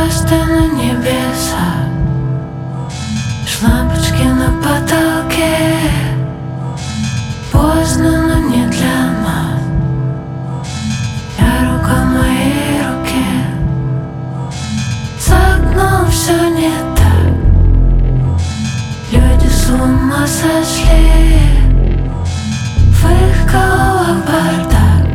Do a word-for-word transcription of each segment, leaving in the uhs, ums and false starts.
звезды на небесах, лампочки на потолке. Поздно, но не для нас. Я рука в моей руке. За окном все не так. Люди с ума сошли. В их головах бардак.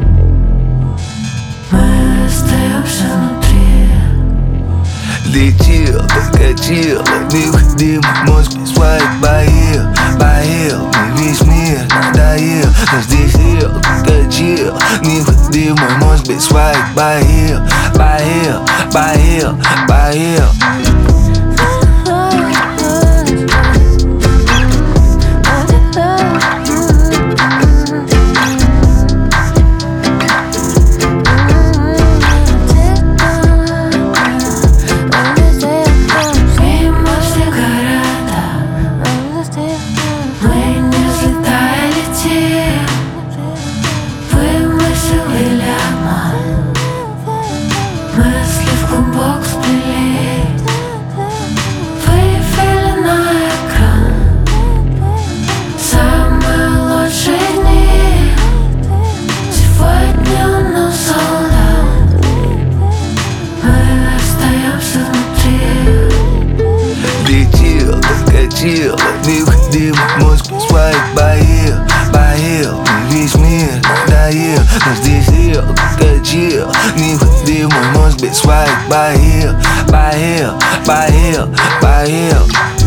Мы остаемся внутри. Летел, катил, необходим мозг свайп, поел, поел, мне весь мир надоел. Но здесь ел, катил, необходим мой мозг без свайп, поел, поел, поел, поел. Мысли в клубок сплели, вывели на экран самые лучшие дни. Сегодня у нас солдат. Мы остаемся внутри. Летел, катил, необходим мозг свайп, поел, поел, мне весь мир надоел. Но здесь ел, катил, необходим мой мозг без свайп, поел, поел, поел, поел.